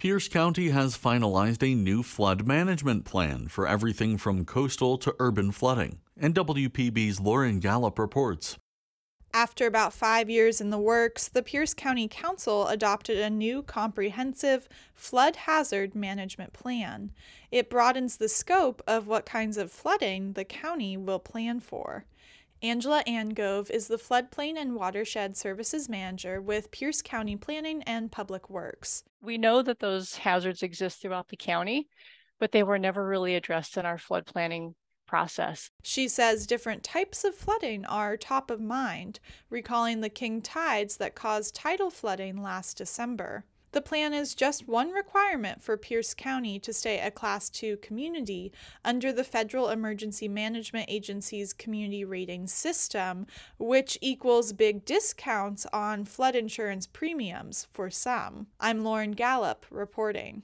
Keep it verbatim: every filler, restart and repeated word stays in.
Pierce County has finalized a new flood management plan for everything from coastal to urban flooding, and W P B's Lauren Gallup reports. After about five years in the works, the Pierce County Council adopted a new comprehensive flood hazard management plan. It broadens the scope of what kinds of flooding the county will plan for. Angela Angove is the Floodplain and Watershed Services Manager with Pierce County Planning and Public Works. We know that those hazards exist throughout the county, but they were never really addressed in our flood planning process. She says different types of flooding are top of mind, recalling the king tides that caused tidal flooding last December. The plan is just one requirement for Pierce County to stay a Class two community under the Federal Emergency Management Agency's community rating system, which equals big discounts on flood insurance premiums for some. I'm Lauren Gallup reporting.